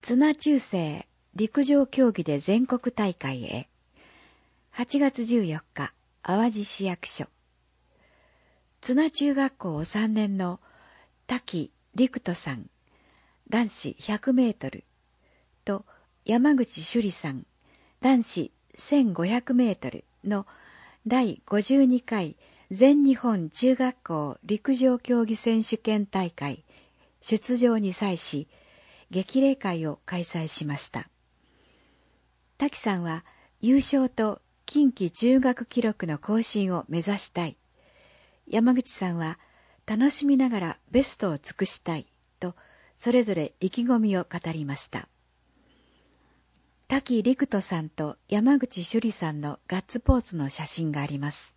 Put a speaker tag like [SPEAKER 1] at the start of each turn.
[SPEAKER 1] 綱中世陸上競技で全国大会へ。8月14日、淡路市役所。綱中学校3年の滝陸斗さん、男子100メートルと山口朱里さん、男子1500メートルの第52回全日本中学校陸上競技選手権大会出場に際し、激励会を開催しました。滝さんは優勝と近畿中学記録の更新を目指したい。山口さんは楽しみながらベストを尽くしたいと、それぞれ意気込みを語りました。滝陸斗さんと山口朱里さんのガッツポーズの写真があります。